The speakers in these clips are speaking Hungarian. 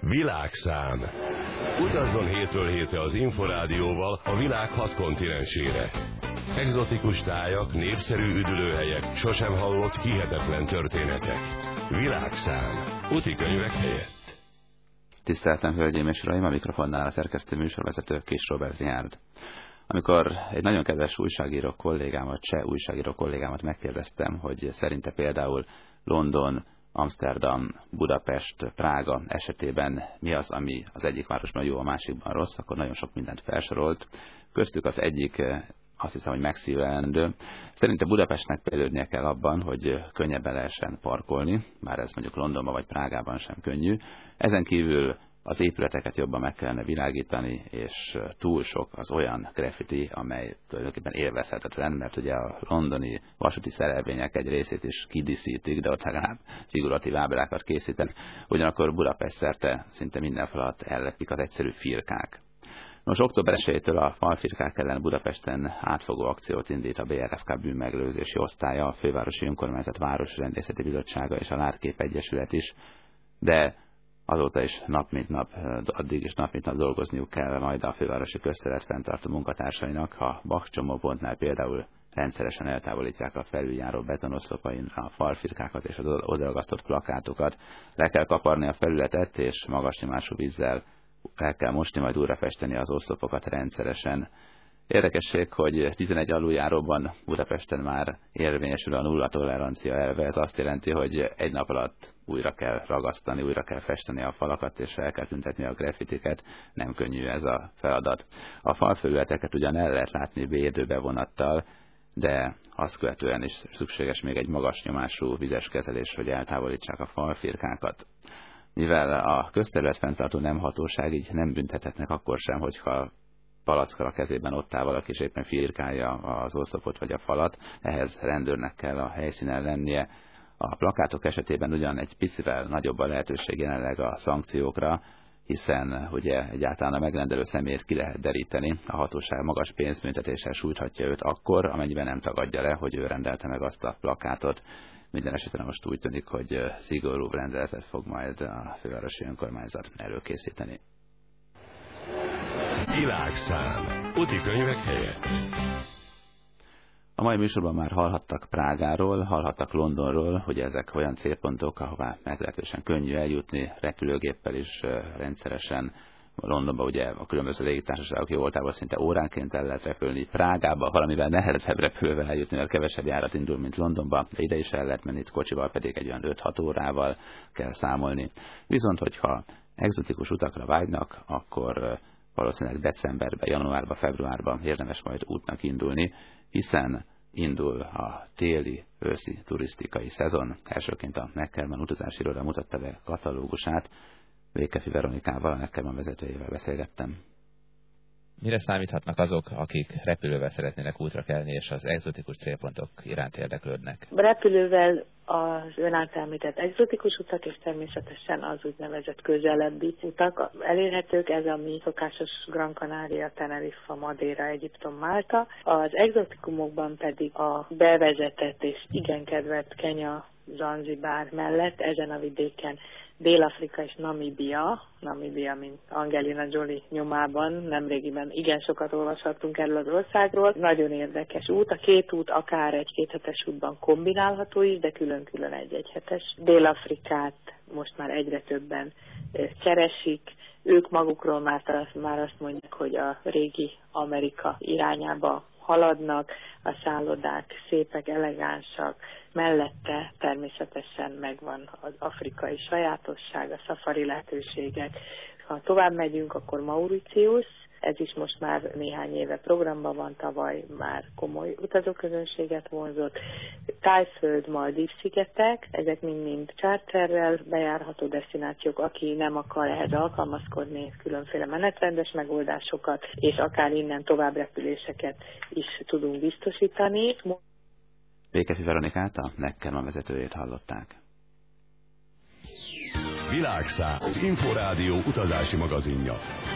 Világszám. Utazzon hétről hétre az Inforádióval a világ 6 kontinensére. Egzotikus tájak, népszerű üdülőhelyek, sosem hallott hihetetlen történetek. Világszám. Útikönyvek helyett. Tiszteltem, hölgyeim és uraim, a mikrofonnál a szerkesztő műsorvezető Kis Robert Járd. Amikor egy nagyon kedves újságíró kollégámat, cseh újságíró kollégámat megkérdeztem, hogy szerinte például London, Amsterdam, Budapest, Prága esetében mi az, ami az egyik városban jó, a másikban rossz, akkor nagyon sok mindent felsorolt. Köztük az egyik, azt hiszem, hogy megszívelendő. Szerintem Budapestnek fejlődnie kell abban, hogy könnyebben lehessen parkolni, bár ez mondjuk Londonban vagy Prágában sem könnyű. Ezen kívül az épületeket jobban meg kellene világítani, és túl sok az olyan graffiti, amely tulajdonképpen élvezhetetlen, mert ugye a londoni vasúti szerelvények egy részét is kidíszítik, de ott legalább figuratív ábrákat készítenek. Ugyanakkor Budapest szerte szinte minden fal alatt ellepik az egyszerű firkák. Nos, október 1-től a falfirkák ellen Budapesten átfogó akciót indít a BRFK bűnmegelőzési osztálya, a Fővárosi Önkormányzat Városrendészeti Bizottsága és a Látkép Egyesület is, de azóta is nap mint nap, addig is nap mint nap dolgozniuk kell majd a fővárosi közterület fenntartó munkatársainak. A bakcsomópontnál például rendszeresen eltávolítják a felüljáró betonoszlopain a falfirkákat és az odaragasztott plakátokat. Le kell kaparni a felületet, és magas nyomású vízzel el kell mosni, majd újra festeni az oszlopokat rendszeresen. Érdekesség, hogy 11 aluljáróban Budapesten már érvényesül a nulla tolerancia elve. Ez azt jelenti, hogy egy nap alatt újra kell ragasztani, újra kell festeni a falakat, és el kell tüntetni a graffitiket. Nem könnyű ez a feladat. A falfelületeket ugyan el lehet látni védőbevonattal, de azt követően is szükséges még egy magas nyomású vizes kezelés, hogy eltávolítsák a falfirkákat. Mivel a közterület fenntartó nem hatóság, így nem büntethetnek akkor sem, hogyha palackal a kezében ott áll valaki, és éppen firkálja az oszlopot vagy a falat, ehhez rendőrnek kell a helyszínen lennie. A plakátok esetében ugyan egy picivel nagyobb a lehetőség jelenleg a szankciókra, hiszen ugye egyáltalán a megrendelő személyét ki lehet deríteni, a hatóság magas pénzbüntetéssel sújthatja őt akkor, amennyiben nem tagadja le, hogy ő rendelte meg azt a plakátot. Minden esetben most úgy tűnik, hogy szigorúbb rendeletet fog majd a fővárosi önkormányzat előkészíteni. Világszám. Útikönyvek helyett. A mai műsorban már hallhattak Prágáról, hallhattak Londonról, hogy ezek olyan célpontok, ahová meglehetősen könnyű eljutni, repülőgéppel is rendszeresen. Londonban ugye a különböző légitársaságok jó voltából szinte óránként el lehet repülni. Prágába valamivel nehezebb repülővel eljutni, mert kevesebb járat indul, mint Londonba, de ide is el lehet menni, itt kocsival pedig egy olyan 5-6 órával kell számolni. Viszont, hogyha egzotikus utakra vágynak, akkor valószínűleg decemberben, januárban, februárban érdemes majd útnak indulni, hiszen indul a téli, őszi turisztikai szezon. Elsőként a Neckermann utazási iroda mutatta be katalógusát. Vékefi Veronikával, a Neckermann vezetőjével beszélgettem. Mire számíthatnak azok, akik repülővel szeretnének útra kelni, és az egzotikus célpontok iránt érdeklődnek? Repülővel az ön által említett egzotikus utak, és természetesen az úgynevezett közelebbi utak elérhetők, ez a mi szokásos Gran Canaria, Teneriffa, Madeira, Egyiptom, Málta. Az egzotikumokban pedig a bevezetett és igen kedvelt Kenya, Zanzibár mellett ezen a vidéken Dél-Afrika és Namíbia, mint Angelina Jolie nyomában, nemrégiben igen sokat olvashattunk erről az országról. Nagyon érdekes út, a két út akár egy 2 hetes útban kombinálható is, de külön-külön egy hetes. Dél-Afrikát most már egyre többen keresik, ők magukról már azt mondják, hogy a régi Amerika irányába haladnak, a szállodák szépek, elegánsak, mellette természetesen megvan az afrikai sajátosság, a szafari lehetőségek. Ha tovább megyünk, akkor Mauritius, ez is most már néhány éve programban van, tavaly már komoly utazóközönséget vonzott. Tájföld, Maldív-szigetek, ezek mind charterrel bejárható desztinációk, aki nem akar ehhez alkalmazkodni, különféle menetrendes megoldásokat, és akár innen tovább repüléseket is tudunk biztosítani. Vékefi Veronikát, a Neckermann vezetőjét hallották. Világszám. Az Inforádió utazási magazinja.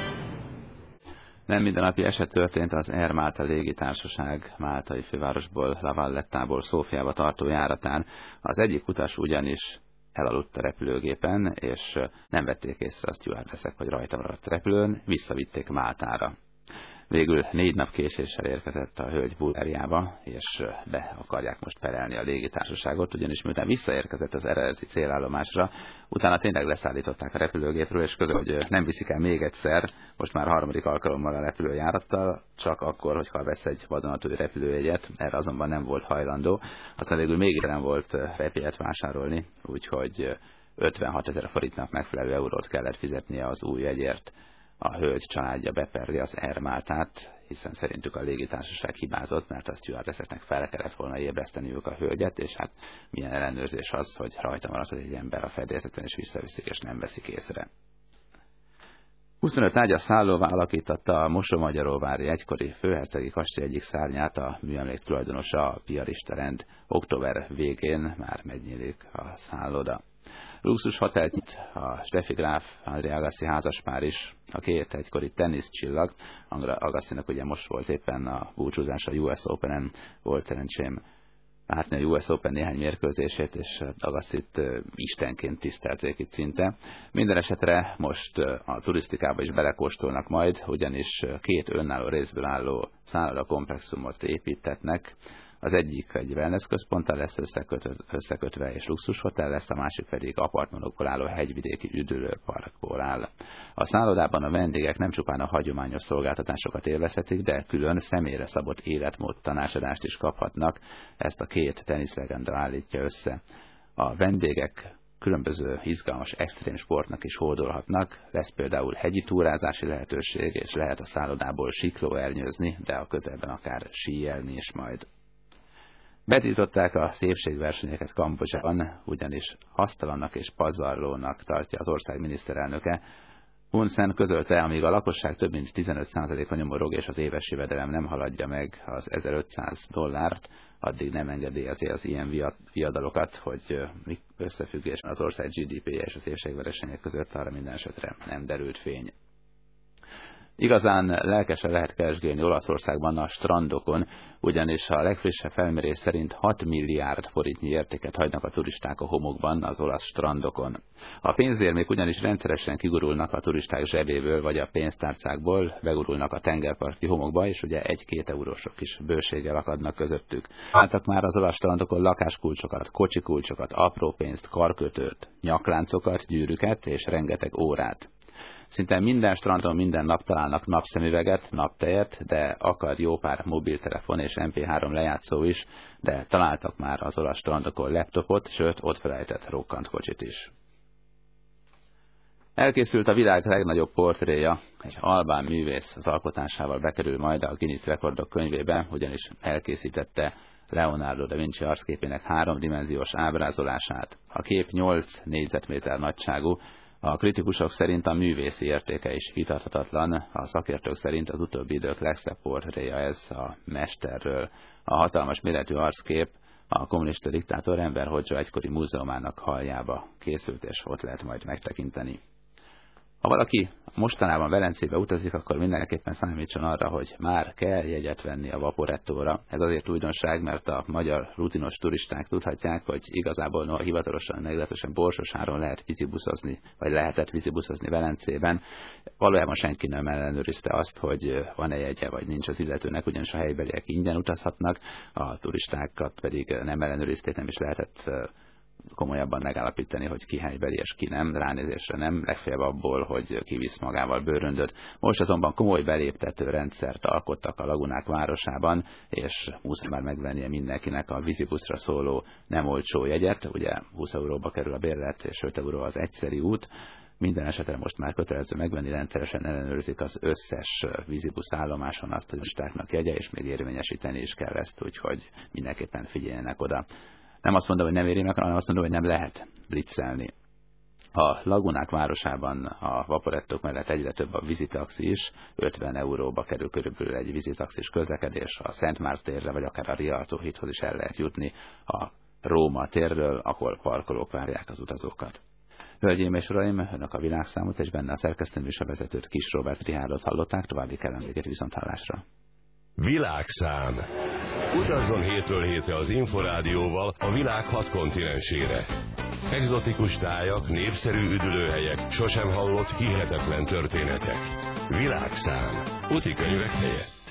Nem mindennapi eset történt az Air Malta légitársaság máltai fővárosból, La Vallettából Szófiába tartó járatán. Az egyik utas ugyanis elaludt a repülőgépen, és nem vették észre a stewardessek, hogy rajta maradt a repülőn, visszavitték Máltára. Végül 4 nap késéssel érkezett a hölgy Bulgáriába, és be akarják most perelni a légitársaságot, ugyanis miután visszaérkezett az eredeti célállomásra, utána tényleg leszállították a repülőgépről, és közül, hogy nem viszik el még egyszer, most már 3. alkalommal a repülőjárattal, csak akkor, hogyha vesz egy vadonatúj repülőjegyet, erre azonban nem volt hajlandó. Aztán végül még nem volt repülőjegyet vásárolni, úgyhogy 56 000 forintnak megfelelő eurót kellett fizetnie az új jegyért. A hölgy családja beperli az Air Máltát, hiszen szerintük a légitársaság hibázott, mert a stewardesseknek fel kellett volna ébreszteniük a hölgyet, és hát milyen ellenőrzés az, hogy rajta maradt egy ember a fedélzeten, és visszaviszik, és nem veszik észre. 25 ágyas szállóvá alakította a Mosomagyaróvári egykori főhercegi kastély egyik szárnyát a műemlék tulajdonosa, a piarista rend. Október végén már megnyílik a szálloda. Luxus hotelt nyit a Steffi Graf André Agassi házaspár is, a 2 egykori teniszcsillag. Agassinak ugye most volt éppen a búcsúzás a US Open-en, volt szerencsém látni a US Open néhány mérkőzését, és Agassit istenként tisztelték itt szinte. Minden esetre most a turisztikába is belekóstolnak majd, ugyanis 2 önálló részből álló szállodakomplexumot építetnek. Az egyik egy wellness központtal lesz összekötve, és luxushotel lesz, a másik pedig apartmanokból álló hegyvidéki üdülőparkból áll. A szállodában a vendégek nem csupán a hagyományos szolgáltatásokat élvezhetik, de külön személyre szabott életmód tanácsadást is kaphatnak, ezt a 2 teniszlegenda állítja össze. A vendégek különböző izgalmas extrém sportnak is hódolhatnak, lesz például hegyi túrázási lehetőség, és lehet a szállodából siklóernyőzni, de a közelben akár síelni is majd. Betiltották a szépségversenyeket Kambodzsában, ugyanis hasztalannak és pazarlónak tartja az ország miniszterelnöke. Hun Sen közölte, amíg a lakosság több mint 15%-a nyomorog, és az éves jövedelem nem haladja meg az $1500, addig nem engedélyezi az ilyen viadalokat, hogy összefüggésben az ország GDP-je és a szépségversenyek között arra minden esetre nem derült fény. Igazán lelkesen lehet keresgélni Olaszországban a strandokon, ugyanis a legfrissebb felmérés szerint 6 milliárd forintnyi értéket hagynak a turisták a homokban az olasz strandokon. A pénzérmék ugyanis rendszeresen kigurulnak a turisták zsebéből vagy a pénztárcákból, begurulnak a tengerparti homokba, és ugye 1-2 eurósok is bőséggel akadnak közöttük. Láttak már az olasz strandokon lakáskulcsokat, kocsikulcsokat, apró pénzt, karkötőt, nyakláncokat, gyűrűket és rengeteg órát. Szinte minden strandon minden nap találnak napszemüveget, naptejet, de akad jó pár mobiltelefon és MP3 lejátszó is, de találtak már az olasz strandokon laptopot, sőt ott felejtett rokkant kocsit is. Elkészült a világ legnagyobb portréja, egy albán művész az alkotásával bekerül majd a Guinness Rekordok könyvébe, ugyanis elkészítette Leonardo da Vinci arcképének 3-dimenziós ábrázolását. A kép 8 négyzetméter nagyságú. A kritikusok szerint a művészi értéke is vitathatatlan, a szakértők szerint az utóbbi idők legszebb portréja ez a mesterről. A hatalmas méretű arckép a kommunista diktátor Enver Hoxha egykori múzeumának haljába készült, és ott lehet majd megtekinteni. Ha valaki mostanában Velencébe utazik, akkor mindenképpen számítson arra, hogy már kell jegyet venni a Vaporettóra. Ez azért újdonság, mert a magyar rutinos turisták tudhatják, hogy igazából hivatalosan, meglehetősen borsos áron lehet vízibuszozni, vagy lehetett vízibuszozni Velencében. Valójában senki nem ellenőrizte azt, hogy van-e jegye, vagy nincs az illetőnek, ugyanis a helybeliek ingyen utazhatnak, a turistákat pedig nem ellenőrizték, nem is lehetett komolyabban megállapítani, hogy ki helybeli és ki nem, ránézésre nem, legfeljebb abból, hogy kivisz magával bőröndöt. Most azonban komoly beléptető rendszert alkottak a Lagunák városában, és muszáj már megvennie mindenkinek a vízibuszra szóló nem olcsó jegyet, ugye 20 euróba kerül a bérlet, és 5 euró az egyszeri út. Minden esetre most már kötelező megvenni, rendszeresen ellenőrzik az összes vízibusz állomáson azt, hogy turistáknak jegye, és még érvényesíteni is kell ezt, úgyhogy mindenképpen figyeljenek oda. Nem azt mondom, hogy nem éri meg, hanem azt mondom, hogy nem lehet blitzelni. A Lagunák városában a Vaporettók mellett egyre több a vízitaxi is, 50 euróba kerül körülbelül egy vízitaxis közlekedés, a Szent Márk térre, vagy akár a Rialto hídhoz is el lehet jutni a Róma térről, ahol parkolók várják az utazókat. Hölgyeim és uraim, önök a Világszámot és benne a szerkesztőműsorvezetőt, Kis Róbert Richárdot hallották, további kellemeteket viszonthallásra. Világszám. Utazzon hétről hétre az Inforádióval a világ 6 kontinensére. Egzotikus tájak, népszerű üdülőhelyek, sosem hallott hihetetlen történetek. Világszám. Útikönyvek helyett.